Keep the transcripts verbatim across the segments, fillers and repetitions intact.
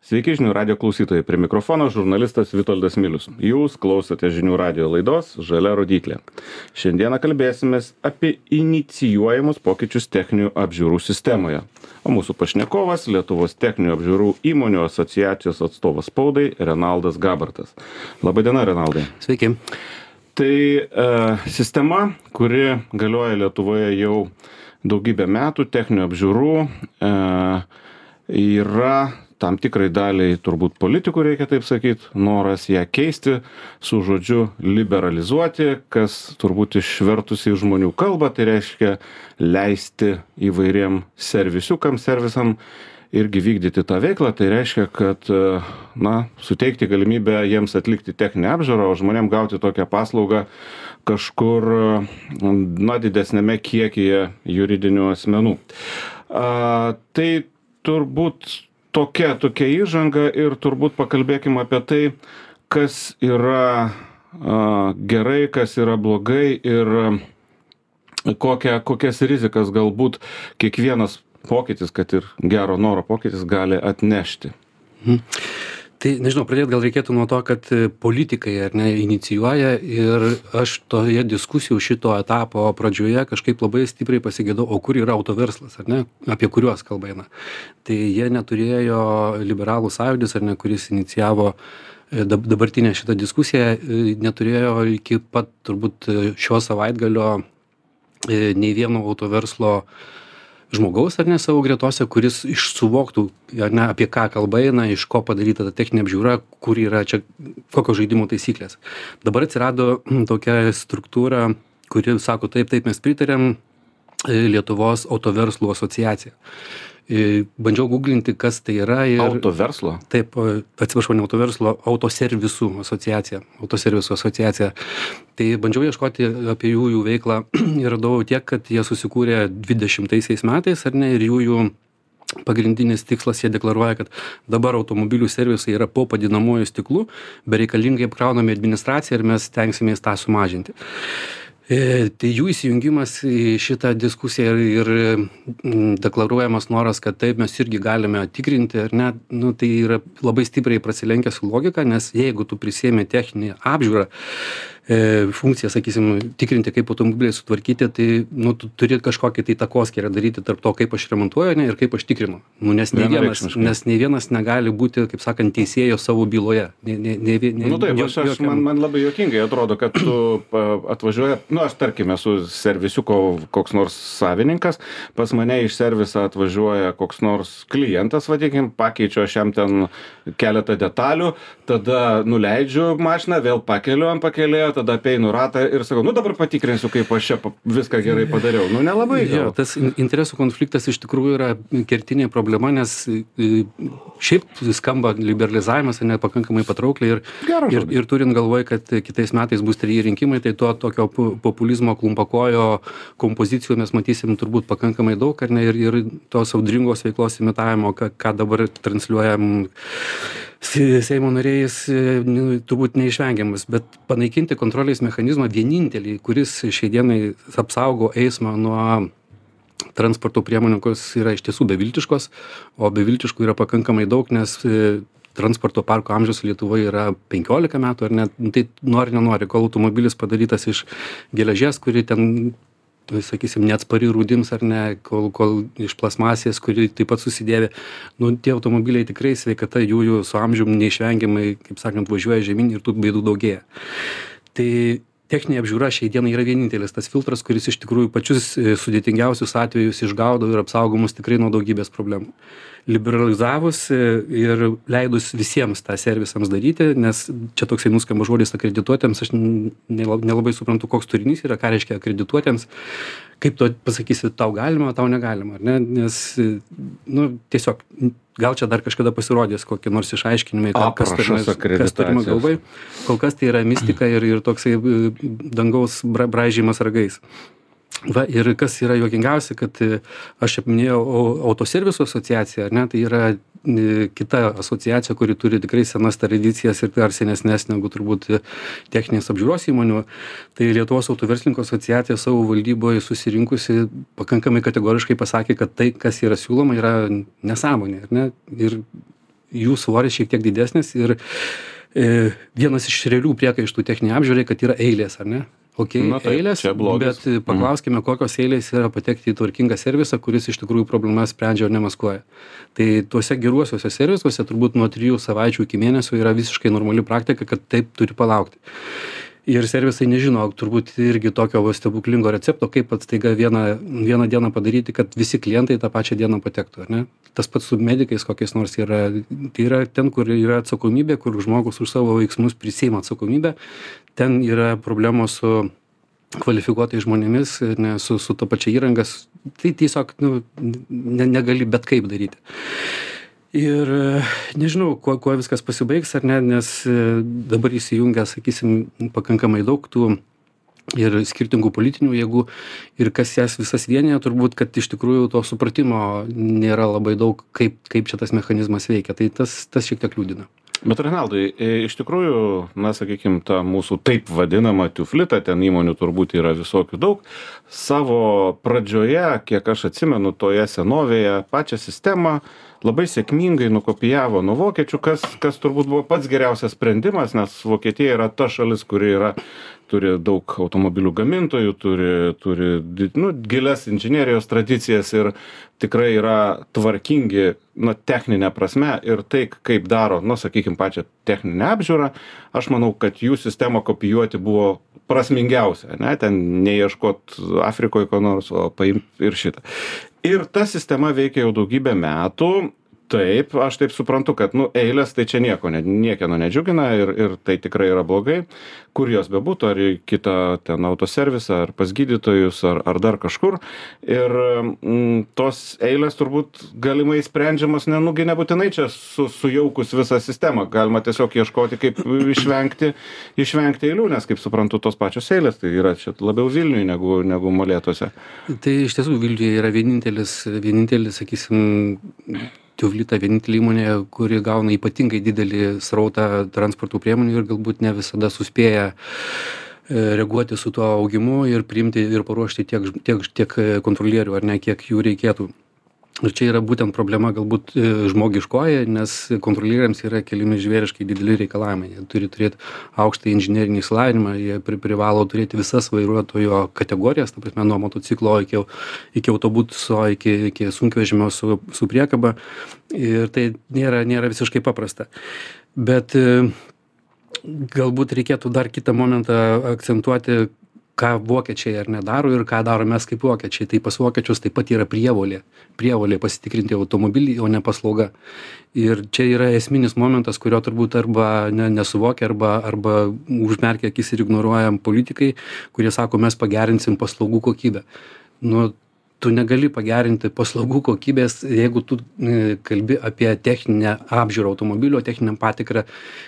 Sveiki žinių radio klausytojai, prie mikrofono žurnalistas Vitoldas Milius. Jūs klausote žinių radio laidos Žalia rodyklė. Šiandieną kalbėsimės apie inicijuojamus pokyčius techninių apžiūrų sistemoje. O mūsų pašnekovas Lietuvos techninių apžiūrų įmonių asociacijos atstovas spaudai Renaldas Gabartas. Labadiena, Renaldai. Sveiki. Tai e, sistema, kuri galioja Lietuvoje jau daugybę metų, techninių apžiūrų, e, yra tam tikrai daliai turbūt politikų, reikia taip sakyti, noras ją keisti su žodžiu liberalizuoti, kas turbūt išvertus į žmonių kalbą, tai reiškia leisti įvairiem servisiukam, servisam irgi vykdyti tą veiklą, tai reiškia, kad na, suteikti galimybę jiems atlikti techninę apžiūrą, o žmonėm gauti tokią paslaugą kažkur na, didesnėme kiekyje juridinių asmenų. A, tai turbūt Tokia, tokia įžanga ir turbūt pakalbėkime apie tai, kas yra a, gerai, kas yra blogai ir a, kokia, kokias rizikas galbūt kiekvienas pokytis, kad ir gero noro pokytis gali atnešti. Mhm. Tai nežinau, pradėti gal reikėtų nuo to, kad politikai ar ne inicijuoja ir aš toje diskusijų šito etapo pradžioje kažkaip labai stipriai pasigėdau, o kur yra autoverslas, ar ne, apie kuriuos kalba eina. Tai jie neturėjo liberalų sąjūdis, ar ne, kuris inicijavo dabartinę šitą diskusiją, neturėjo iki pat turbūt šio savaitgalio nei vieno autoverslo žmogaus, ar ne, savo gretose, kuris išsuvoktų, ar ne, apie ką kalba eina, iš ko padaryta ta techninė apžiūra, kur yra čia, kokios žaidimo taisyklės. Dabar atsirado tokia struktūra, kuri sako, taip, taip, mes pritarėm Lietuvos autoverslų asociacija. Bandžiau googlinti, kas tai yra. Ir, autoverslo? Taip, atsiprašau, ne autoverslo, autoservisų asociacija. Autoservisų asociacija. Tai bandžiau ieškoti apie jų, jų veiklą ir radau tiek, kad jie susikūrė dvidešimtaisiais metais, ar ne, ir jų, jų pagrindinis tikslas, jie deklaruoja, kad dabar automobilių servisai yra po padinamuoju stiklu, bereikalingai apkraunami administraciją ir mes tenksimės tą sumažinti. E, tai jų įsijungimas į šitą diskusiją ir, ir deklaruojamas noras, kad taip mes irgi galime tikrinti, ar ne, nu, tai yra labai stipriai prasilenkia su logika, nes jeigu tu prisiemi techninį apžiūrą, e, funkciją, sakysim, tikrinti, kaip automobiliai sutvarkyti, tai nu, tu turi kažkokį tai takoskyrą daryti tarp to, kaip aš remontuoju, ne, ir kaip aš tikrinu. Nu, nes, nei vienas, nes nei vienas negali būti, kaip sakant, teisėjo savo byloje. Ne, ne, ne, ne, nu taip, aš, aš, man, man labai juokingai atrodo, kad tu atvažiuoja, nu aš tarkim esu servisiuko koks nors savininkas, pas mane iš serviso atvažiuoja koks nors klientas, vadinkim, pakeičiu aš jam ten keletą detalių, tada nuleidžiu mašiną, vėl pakeliu ant pakėlėjo, tada apeinu ratą ir sakau, nu dabar patikrinsiu, kaip aš čia viską gerai padariau. Nu nelabai. Jo, tas interesų konfliktas iš tikrųjų yra kertinė problema, nes šiaip skamba liberalizavimas nepakankamai patraukliai ir, ir, ir turint galvoj, kad kitais metais bus treji rinkimai, tai to tokio populizmo klumpakojo kompozicijų mes matysim turbūt pakankamai daug, ar ne, ir, ir tos audringos veiklos imitavimo, ką, ką dabar transliuojam Seimo nariais, turbūt neišvengiamas, bet panaikinti kontrolės mechanizmą vienintelį, kuris šiai dienai apsaugo eismą nuo transporto priemonių, kurios yra iš tiesų beviltiškos, o beviltiškų yra pakankamai daug, nes transporto parko amžius Lietuvoje yra penkiolika metų, ar net, tai nori, nenori, kol automobilis padarytas iš geležies, kuri ten, sakysim, neatspari rūdims, ar ne, kol, kol iš plasmasės, kuri taip pat susidėvė, nu, tie automobiliai tikrai sveikata jų, jų su amžium neišvengiamai, kaip sakant, važiuoja žemyn ir tų bėdų daugėja. Tai techninė apžiūra šiai dienai yra vienintelis tas filtras, kuris iš tikrųjų pačius sudėtingiausius atvejus išgaudo ir apsaugo mus tikrai nuo daugybės problemų. Liberalizavus ir leidus visiems tą servisams daryti, nes čia toksai nuskamba žodis akredituotėms, aš nelabai suprantu, koks turinys yra, ką reiškia akredituotėms, kaip tu pasakysi, tau galima, tau negalima, ar ne, nes, nu, tiesiog, gal čia dar kažkada pasirodys kokie nors išaiškinimai, kas turime galvai, kol kas tai yra mistika ir, ir toksai dangaus bra, braižymas ragais. Va, ir kas yra juokingiausia, kad aš minėjau autoservisų asociaciją, ar ne, tai yra kita asociacija, kuri turi tikrai senas tradicijas ir dar senesnės negu turbūt techninės apžiūros įmonių. Tai Lietuvos autoverslininkų asociacija savo valdyboje susirinkusi pakankamai kategoriškai pasakė, kad tai, kas yra siūloma, yra nesąmonė, ar ne? Ir jų svoris šiek tiek didesnis ir e, vienas iš realių priekaištų techninei apžiūrai, kad yra eilės, ar ne? Ok, Na taip, eilės, čia blogis. bet paklauskime, kokios eilės yra patekti į tvarkingą servisą, kuris iš tikrųjų problemas sprendžia, o ne maskuoja. Tai tuose geruosiuose servisuose turbūt nuo trijų savaičių iki mėnesio yra visiškai normali praktika, kad taip turi palaukti. Ir servisai nežino, turbūt irgi tokio va stebuklingo recepto, kaip pats taiga vieną, vieną dieną padaryti, kad visi klientai tą pačią dieną patektų, ar ne? Tas pats su medikais kokiais nors yra, tai yra ten, kur yra atsakomybė, kur žmogus už savo veiksmus prisiima atsakomybę, ten yra problemos su kvalifikuotais žmonėmis, ne, su, su to pačia įrangas, tai tiesiog nu, ne, negali bet kaip daryti. Ir nežinau, kuo, kuo viskas pasibaigs, ar ne, nes dabar įsijungia, sakysim, pakankamai daug tų ir skirtingų politinių jėgų ir kas jas visas vienyje, turbūt, kad iš tikrųjų to supratimo nėra labai daug, kaip, kaip šitas mechanizmas veikia. Tai tas, tas šiek tiek liūdina. Bet Renaldai, iš tikrųjų, na, sakykime, ta mūsų taip vadinama tiuflita, ten įmonių turbūt yra visokių daug. Savo pradžioje, kiek aš atsimenu, toje senovėje pačią sistemą labai sėkmingai nukopijavo nuo vokiečių, kas, kas turbūt buvo pats geriausias sprendimas, nes Vokietija yra ta šalis, kuri yra, turi daug automobilių gamintojų, turi, turi nu, gilias inžinerijos tradicijas ir tikrai yra tvarkingi nu, techninė prasme ir tai, kaip daro, nu, sakykime, pačią techninę apžiūrą, aš manau, kad jų sistemą kopijuoti buvo prasmingiausia, ne, ten neieškot Afrikoje ko nors, o paimti ir šitą. Ir ta sistema veikia jau daugybę metų. Taip, aš taip suprantu, kad, nu, eilės tai čia nieko, ne, niekieno nedžiugina ir, ir tai tikrai yra blogai. Kur jos bebūtų, ar į kitą ten autoservisą, ar pas gydytojus, ar, ar dar kažkur. Ir mm, tos eilės turbūt galimai sprendžiamas, ne, nugi nebūtinai čia su, sujaukus visą sistemą. Galima tiesiog ieškoti, kaip išvengti, išvengti eilių, nes, kaip suprantu, tos pačios eilės, tai yra čia labiau Vilniuje negu, negu Molėtuose. Tai iš tiesų Vilniuje yra vienintelis, vienintelis, sakysim, Tiuflita vienintelė įmonė, kuri gauna ypatingai didelį srautą transporto priemonių ir galbūt ne visada suspėja reaguoti su tuo augimu ir priimti ir paruošti tiek, tiek, tiek kontrolierių, ar ne, kiek jų reikėtų. Ir čia yra būtent problema galbūt žmogiškoji, nes kontrolieriams yra keliami žvėriškai dideli reikalavimai. Jie turi turėti aukštą inžinerinį išsilavinimą, jie privalo turėti visas vairuotojo kategorijas, ta prasme, nuo motociklo iki, iki autobuso, iki, iki sunkvežimio su, su priekaba. Ir tai nėra, nėra visiškai paprasta. Bet galbūt reikėtų dar kitą momentą akcentuoti, ką vokiečiai ar nedaro ir ką daro mes kaip vokiečiai. Tai pas vokiečius taip pat yra prievolė, prievolė pasitikrinti automobilį, o ne paslauga. Ir čia yra esminis momentas, kurio turbūt arba ne, nesuvokia, arba, arba užmerkia akis ir ignoruojam politikai, kurie sako, mes pagerinsim paslaugų kokybę. Nu, tu negali pagerinti paslaugų kokybės, jeigu tu kalbi apie techninę apžiūrą automobilio, techninę patikrą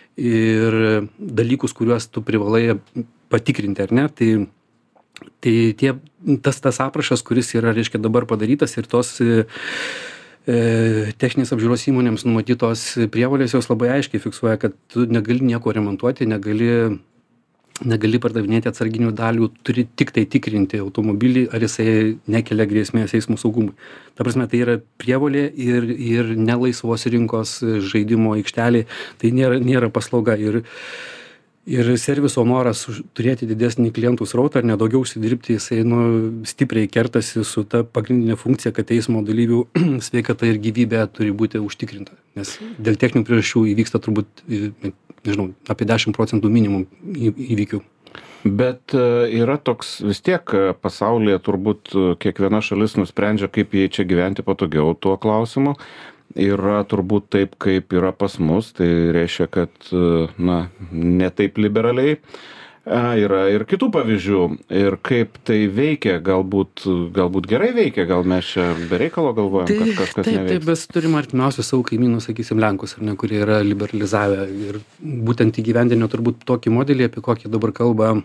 ir dalykus, kuriuos tu privalai patikrinti, ar ne? Tai Tai tie, tas, tas aprašas, kuris yra, reiškia, dabar padarytas ir tos e, techninės apžiūros įmonėms numatytos prievolės jos labai aiškiai fiksuoja, kad tu negali nieko remontuoti, negali, negali pardavinėti atsarginių dalių, turi tik tai tikrinti automobilį, ar jisai nekelia grėsmės eismo saugumui. Ta prasme, tai yra prievolė ir, ir nelaisvos rinkos žaidimo aikštelė, tai nėra, nėra paslauga. Ir, Ir serviso noras turėti didesnį klientų srautą ar nedaugiau užsidirbti, jisai nu, stipriai kertasi su ta pagrindinė funkcija, kad eismo dalyvių sveikata ir gyvybė turi būti užtikrinta. Nes dėl techninių priežasčių įvyksta turbūt, nežinau, apie dešimt procentų minimum įvykių. Bet yra toks vis tiek pasaulyje turbūt kiekviena šalis nusprendžia, kaip jai čia gyventi patogiau tuo klausimu. Yra turbūt taip, kaip yra pas mus, tai reiškia, kad na, ne taip liberaliai. Yra ir kitų pavyzdžių. Ir kaip tai veikia, galbūt, galbūt gerai veikia, gal mes čia be reikalo galvojam, tai, kad kažkas neveikia. Taip, taip, mes turim artimiausius savo kaimynus, sakysim, Lenkus, ar ne, kurie yra liberalizavę ir būtent įgyvendinę turbūt tokį modelį, apie kokį dabar kalba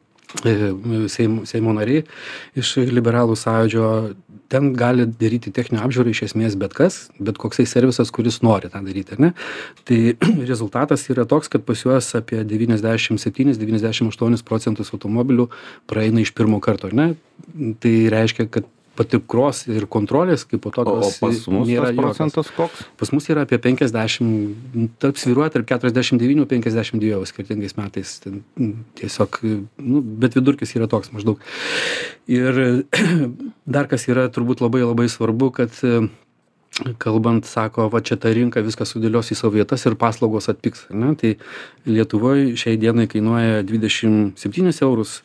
Seimo, Seimo nariai iš liberalų sąjūdžio. Ten gali daryti techninę apžiūrą iš esmės bet kas, bet koksai servisas, kuris nori tą daryti, ar ne? Tai rezultatas yra toks, kad pas juos apie devyniasdešimt septyni devyniasdešimt aštuoni procentus automobilių praeina iš pirmo karto, ar ne? Tai reiškia, kad patikros ir kontrolės kaip po tokios O pas mus nėra tas procentas koks? Pas mus yra apie penkiasdešimt, tarp svyruoja tarp keturiasdešimt devynių penkiasdešimt dviejų skirtingais metais. Ten, tiesiog, nu, bet vidurkis yra toks maždaug. Ir dar kas yra turbūt labai labai svarbu, kad kalbant, sako, va čia ta rinka viskas sudėlios į savo vietas ir paslaugos atpigs. Ne? Tai Lietuvoje šiai dienai kainuoja dvidešimt septynis eurus.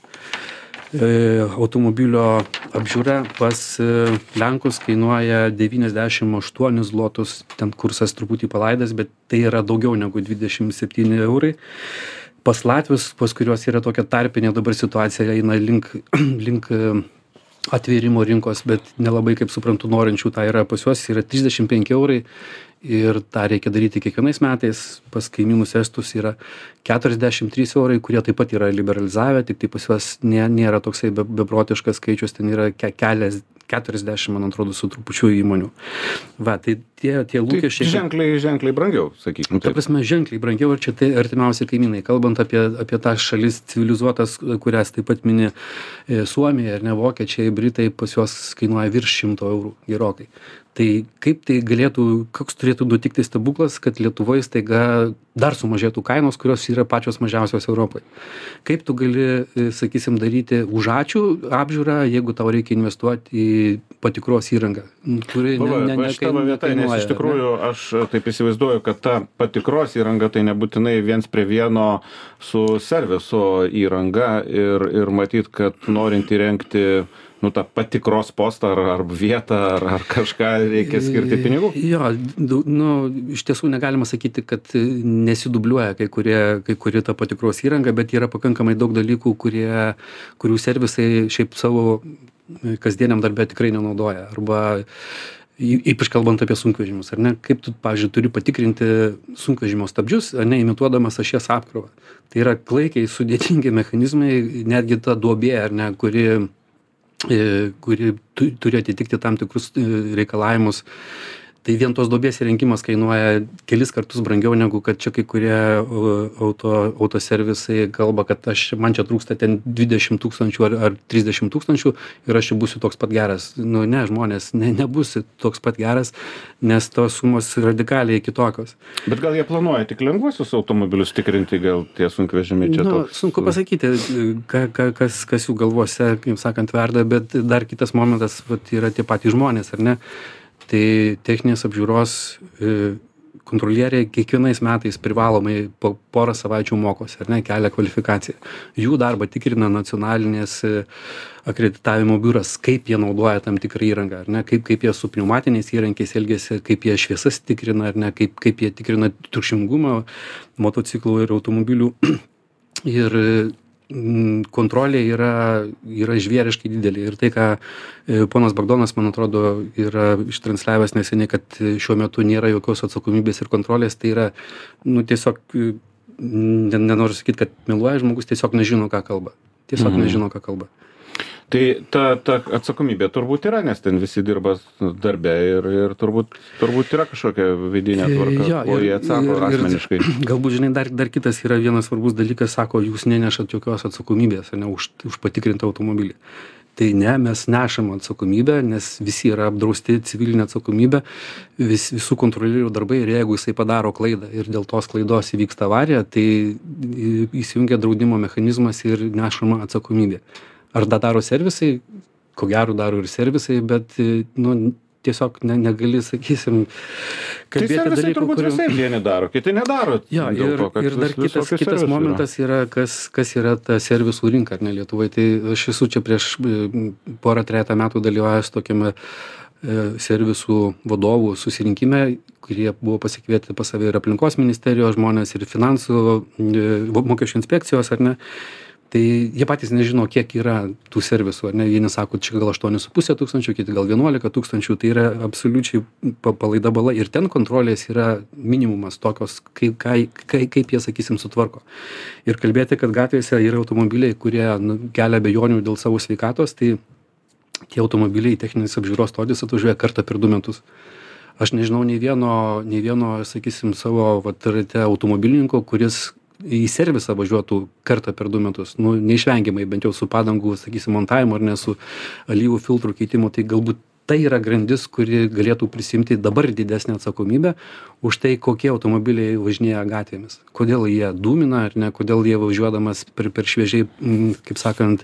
E, automobilio apžiūra pas e, Lenkus kainuoja devyniasdešimt aštuonis zlotus, ten kursas truputį palaidas, bet tai yra daugiau negu dvidešimt septyni eurai. Pas Latvius, pas kuriuos yra tokia tarpinė dabar situacija, eina link, link atvėrimo rinkos, bet nelabai, kaip suprantu, norinčių tai yra pas juos, yra trisdešimt penki eurai ir tą reikia daryti kiekvienais metais. Pas kaimynus estus yra keturiasdešimt trys eurai, kurie taip pat yra liberalizavę, tik tai pas juos nė, nėra toksai be, beprotiškas skaičius, ten yra ke, kelias, keturiasdešimt, man atrodo, su trupučiu įmonių. Va, tai tie, tie lūkesčiai... Tai ženkliai, ženkliai brangiau, sakykime. Ta prasme, ženkliai brangiau ir čia tai artimiausi kaimynai. Kalbant apie, apie tą šalis civilizuotas, kurias taip pat mini Suomija ir ne Vokiečiai, Britai, pas juos kainuoja virš šimto eurų gerokai. Tai kaip tai galėtų, koks turėtų nutikti stebuklas, kad Lietuvoje staiga dar sumažėtų kainos, kurios yra pačios mažiausios Europoje. Kaip tu gali, sakysim, daryti už ačiū apžiūrą, jeigu tau reikia investuoti į patikros įrangą, kuri ne, ne, ne kainuoja. Vieta, nes iš tikrųjų ne? Aš taip įsivaizduoju, kad ta patikros įranga tai nebūtinai viens prie vieno su serviso įranga ir, ir matyt, kad norint įrengti nu, tą patikros postą ar, ar vietą, ar, ar kažką reikia skirti pinigų? Jo, nu, iš tiesų negalima sakyti, kad nesidubliuoja kai, kurie, kai kuri ta patikros įranga, bet yra pakankamai daug dalykų, kurie, kurių servisai šiaip savo kasdieniam darbę tikrai nenaudoja. Arba ypač kalbant apie sunkvežimius, ar ne? Kaip tu, pavyzdžiui, turi patikrinti sunkvežimio stabdžius, ar ne, imituodamas ašies apkrovą. Tai yra klaikiai sudėtingi mechanizmai, netgi ta duobė, ar ne, kuri kuri turi atitikti tam tikrus reikalavimus. Tai vien tos duobės įrengimas kainuoja kelis kartus brangiau negu kad čia kai kurie auto, autoservisai kalba, kad aš, man čia trūksta ten dvidešimt tūkstančių ar, ar trisdešimt tūkstančių ir aš čia būsiu toks pat geras. Nu ne, žmonės, ne, nebūsi toks pat geras, nes tos sumos radikaliai kitokios. Bet gal jie planuoja tik lengvuosius automobilius tikrinti, gal tie sunkvežimiai čia nu, toks? Sunku pasakyti, ka, ka, kas, kas jų galvose, kaip sakant, verda, bet dar kitas momentas vat, yra tie patys žmonės, ar ne? Tai techninės apžiūros kontrolieriai kiekvienais metais privalomai po porą savaičių mokosi, ar ne, kelia kvalifikaciją. Jų darbą tikrina nacionalinės akreditavimo biuras, kaip jie naudoja tam tikrą įrangą, ar ne, kaip, kaip jie su pneumatiniais įrankiais elgiasi, kaip jie šviesas tikrina, ar ne, kaip, kaip jie tikrina triukšmingumą motociklų ir automobilių. Ir kontrolė yra, yra žvėriškai didelė. Ir tai, ką ponas Bagdonas, man atrodo, yra ištransliavęs neseniai, kad šiuo metu nėra jokios atsakomybės ir kontrolės, tai yra, nu, tiesiog, nenoriu sakyti, kad meluoja žmogus, tiesiog nežino, ką kalba. Tiesiog mhm. nežino, ką kalba. Tai ta, ta atsakomybė turbūt yra, nes ten visi dirba darbe ir, ir turbūt, turbūt yra kažkokia vidinė tvarka, ja, o jie atsako ir, asmeniškai. Ir, galbūt, žinai, dar, dar kitas yra vienas svarbus dalykas, sako, jūs nenešat jokios atsakomybės, ne, už, už patikrintą automobilį. Tai ne, mes nešam atsakomybę, nes visi yra apdrausti civilinė atsakomybė, vis, visų kontrolierių darbai ir jeigu jisai padaro klaidą ir dėl tos klaidos įvyksta avarija, tai įsijungia draudimo mechanizmas ir nešama atsakomybė. Ar tą daro servisai? Ko gero daro ir servisai, bet, nu, tiesiog ne, negali, sakysim, kalbėti tai dalykų, turbūt kurių... visai vieni daro, kiti nedaro. Jo, ir, to, ir dar vis, kitas, kitas momentas yra, kas, kas yra ta servisų rinka, ar ne, Lietuvoje. Tai aš esu čia prieš porą trejata metų dalyvavęs tokiame servisų vadovų susirinkime, kurie buvo pasikvieti pas save ir aplinkos ministerijos žmonės, ir finansų, mokesčių inspekcijos, ar ne. Tai jie patys nežino, kiek yra tų servisų, ar ne, vieni sako, čia gal aštuoni su puse tūkstančių, kiti gal vienuolika tūkstančių, tai yra absoliučiai palaida bala ir ten kontrolės yra minimumas tokios, kaip, kaip, kaip jie, sakysim, sutvarko. Ir kalbėti, kad gatvėse yra automobiliai, kurie nu, kelia abejonių dėl savo sveikatos, tai tie automobiliai į techninės apžiūros stotys atvažiuoja kartą per du metus. Aš nežinau nei vieno, nei vieno, sakysim, savo vat, rate automobilininko, kuris į servisą važiuotų kartą per du metus, nu, neišvengiamai, bent jau su padangų, sakysim, montavimu ar ne su alyvų filtrų keitimu, tai galbūt tai yra grandis, kuri galėtų prisimti dabar didesnę atsakomybę už tai, kokie automobiliai važinėja gatvėmis. Kodėl jie dūmina ar ne, kodėl jie važiuodamas per, per šviežiai, kaip sakant,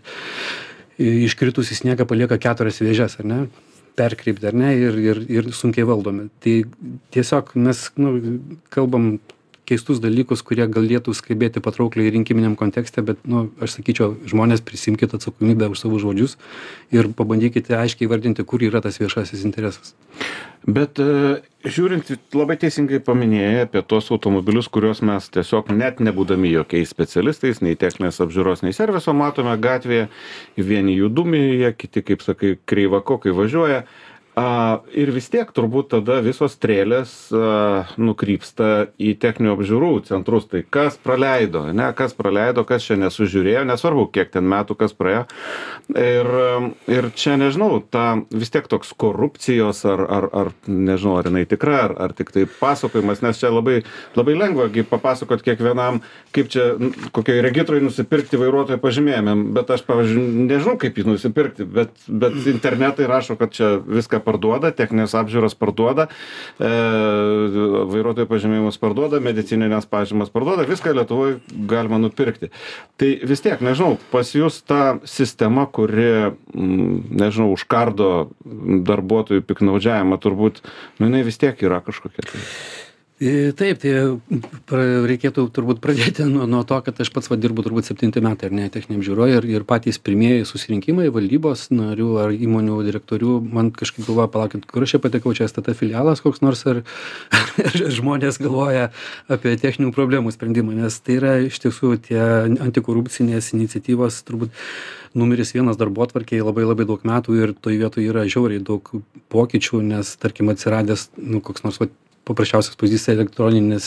iškritusi sniegą palieka keturias vėžes, ar ne, perkreipti, ar ne, ir, ir, ir sunkiai valdomi. Tai tiesiog mes nu, kalbam keistus dalykus, kurie galėtų skambėti patraukliai rinkiminiam kontekste, bet, nu, aš sakyčiau, žmonės prisimkite atsakomybę už savo žodžius ir pabandykite aiškiai vardinti, kur yra tas viešasis interesas. Bet žiūrint, labai teisingai paminėjai apie tos automobilius, kuriuos mes tiesiog net nebūdami jokiais specialistais, nei techninės apžiūros, nei serviso matome gatvėje, vieni jų dūmija, kiti, kaip sakai, kreivakokai važiuoja. A, ir vis tiek turbūt tada visos strėlės a, nukrypsta į techninių apžiūrų centrus. Tai kas praleido, ne, kas praleido, kas čia nesužiūrėjo, nesvarbu, kiek ten metų kas praėjo. Ir, ir čia, nežinau, ta vis tiek toks korupcijos ar, ar, ar nežinau, ar jinai tikra, ar, ar tik tai pasakojimas, nes čia labai, labai lengva papasakot kiekvienam, kaip čia kokiai regitrai nusipirkti vairuotojo pažymėjimą, bet aš, pavyzdžiui, nežinau, kaip jį nusipirkti, bet, bet internetai rašo, kad čia viską parduoda, techninės apžiūros parduoda, e, vairuotojų pažymėjimus parduoda, medicininės pažymas parduoda, viską Lietuvoje galima nupirkti. Tai vis tiek, nežinau, pas jūs ta sistema, kuri, nežinau, užkardo darbuotojų piknaudžiavimą, turbūt, nu, jinai vis tiek yra kažkokia. Tai. Taip, tai reikėtų turbūt pradėti nuo, nuo to, kad aš pats va, dirbu turbūt septinti metai, ar ne, techninėm žiūroje, ir, ir patys pirmieji susirinkimai valdybos narių ar įmonių direktorių, man kažkaip galvoja, palaukit, kur aš čia patekau, čia S T T filialas koks nors, ar, ar žmonės galvoja apie techninių problemų sprendimą, nes tai yra iš tiesų tie antikorupcinės iniciatyvos turbūt numeris vienas darbotvarkėje labai labai daug metų ir toj vietoje yra žiauriai daug pokyčių, nes tarkim atsiradęs nu, koks nors va, paprasčiausias pavyzdys elektroninis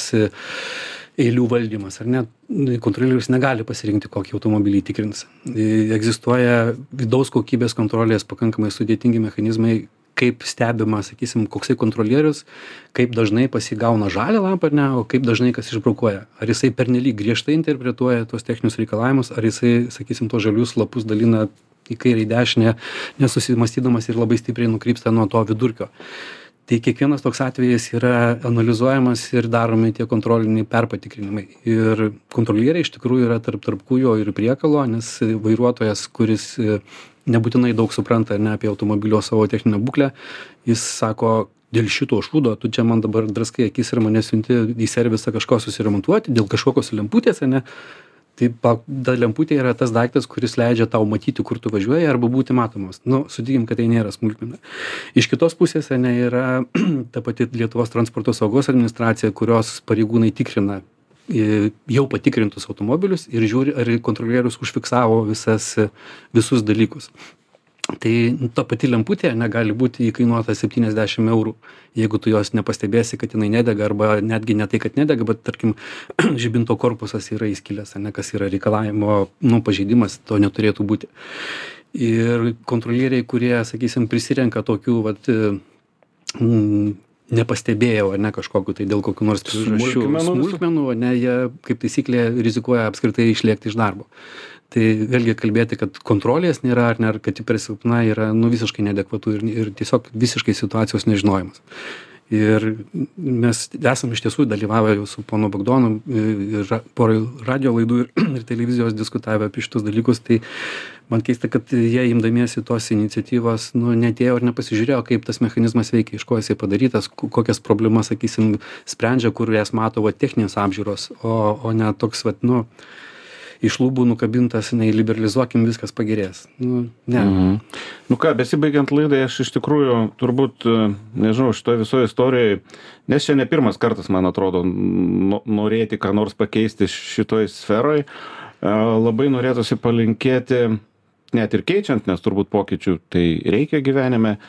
eilių valdymas, ar ne, kontrolierius negali pasirinkti, kokį automobilį tikrins. Egzistuoja vidaus kokybės kontrolės pakankamai sudėtingi mechanizmai, kaip stebima, sakysim, koksai kontrolierius, kaip dažnai pasigauna žalią lampą, ar ne, o kaip dažnai kas išbrokuoja. Ar jisai pernelyg griežtai interpretuoja tuos techninius reikalavimus, ar jisai, sakysim, tuos žalius lapus dalina į kairę į dešinę, nesusimastydamas ir labai stipriai nukrypsta nuo to vidurkio. Tai kiekvienas toks atvejis yra analizuojamas ir daromi tie kontroliniai perpatikrinimai. Ir kontrolieriai iš tikrųjų yra tarp, tarp kūjo ir priekalo, nes vairuotojas, kuris nebūtinai daug supranta ne apie automobilio savo techninę būklę, jis sako, dėl šito šūdo, tu čia man dabar draskai akis ir mane siunti į servisą kažko susiremontuoti, dėl kažkokios lemputės, ne? Tai ta lemputė yra tas daiktas, kuris leidžia tau matyti, kur tu važiuoji arba būti matomas. Nu, sutikim, kad tai nėra smulkmena. Iš kitos pusės ne, yra ta pati Lietuvos transporto saugos administracija, kurios pareigūnai tikrina jau patikrintus automobilius ir žiūri, ar kontrolierius užfiksavo visas, visus dalykus. Tai ta pati lemputė negali būti įkainuota septyniasdešimt eurų, jeigu tu jos nepastebėsi, kad jinai nedega, arba netgi ne tai, kad nedega, bet tarkim žibinto korpusas yra įskilęs, ne, kas yra reikalavimo nu, pažeidimas, to neturėtų būti. Ir kontrolieriai, kurie, sakysim, prisirenka tokių, vat, mm, nepastebėjau, ar ne kažkokiu, tai dėl kokių nors priežasčių smulkmenų, ne, jie kaip taisyklė rizikuoja apskritai išlėkti iš darbo. Tai vėlgi kalbėti, kad kontrolės nėra, ar ne, ar kad ji per silpna yra nu, visiškai neadekvatu ir, ir tiesiog visiškai situacijos nežinojimas. Ir mes esam iš tiesų dalyvavę jau su ponu Bagdonu ir porai radio laidų ir, ir televizijos diskutavę apie šitus dalykus, tai man keista, kad jie imdamiesi tos iniciatyvos nu, netėjo ir nepasižiūrėjo, kaip tas mechanizmas veikia, iš ko jisai padarytas, kokias problemas, sakysim, sprendžia, kur jas mato va, techninės apžiūros, o, o ne toks, va, nu, iš lūbų nukabintas, nei liberalizuokim, viskas pagerės. Nu, ne. Mhm. Nu ką, besibaigiant laidai, aš iš tikrųjų turbūt, nežinau, šitoje visoje istorijoje, nes čia ne pirmas kartas, man atrodo, norėti ką nors pakeisti šitoje sferoje, labai norėtųsi palinkėti, net ir keičiant, nes turbūt pokyčių tai reikia gyvenime,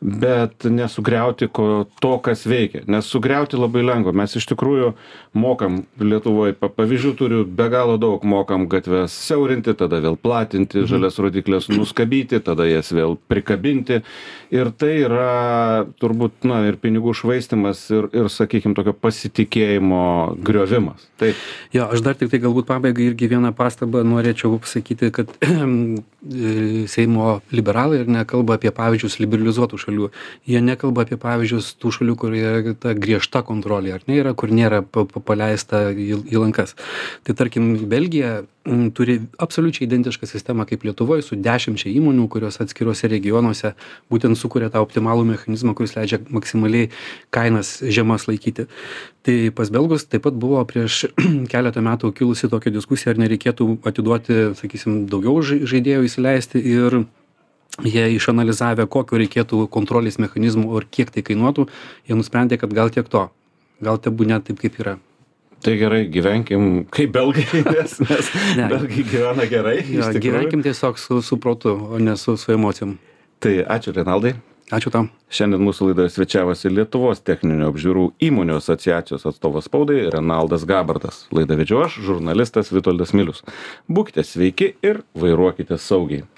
bet nesugriauti ko, to, kas veikia. Nes sugriauti labai lengva. Mes iš tikrųjų mokam Lietuvoje, pavyzdžių turiu be galo daug, mokam gatves siaurinti, tada vėl platinti, žalias rodiklės nuskabyti, tada jas vėl prikabinti. Ir tai yra turbūt, na, ir pinigų švaistimas, ir, ir sakykime, tokio pasitikėjimo griovimas. Taip. Jo, aš dar tik tai galbūt pabaigai irgi vieną pastabą norėčiau pasakyti, kad Seimo liberalai ir nekalba apie pavyzdžius liberalizuotų šalių. Jie nekalba apie pavyzdžius tų šalių, kur yra ta griežta kontrolė, ar ne, yra, kur nėra paleista į, į lankas. Tai tarkim, Belgija m, turi absoliučiai identišką sistemą kaip Lietuvoje su dešimčia įmonių, kurios atskiruose regionuose būtent sukuria tą optimalų mechanizmą, kuris leidžia maksimaliai kainas žemas laikyti. Tai pas belgus taip pat buvo prieš keletą metų kilusi tokia diskusija, ar nereikėtų atiduoti, sakysim, daugiau žaidėjų įsileisti, ir jie išanalizavę, kokio reikėtų kontrolės mechanizmų ir kiek tai kainuotų, jie nusprendė, kad gal tiek to, gal tebūnie taip, kaip yra. Tai gerai, gyvenkim kaip belgai, nes, nes Ne. belgai gyvena gerai. iš Jo, tikrųjų. gyvenkim tiesiog su, su protu, o ne su, su emocijom. Tai ačiū, Renaldai. Ačiū tam. Šiandien mūsų laidoje svečiavosi Lietuvos techninio apžiūrų įmonių asociacijos atstovas spaudai Renaldas Gabartas. Laidą vedžiau aš, žurnalistas Vitoldas Milius. Būkite sveiki ir vairuokite saugiai.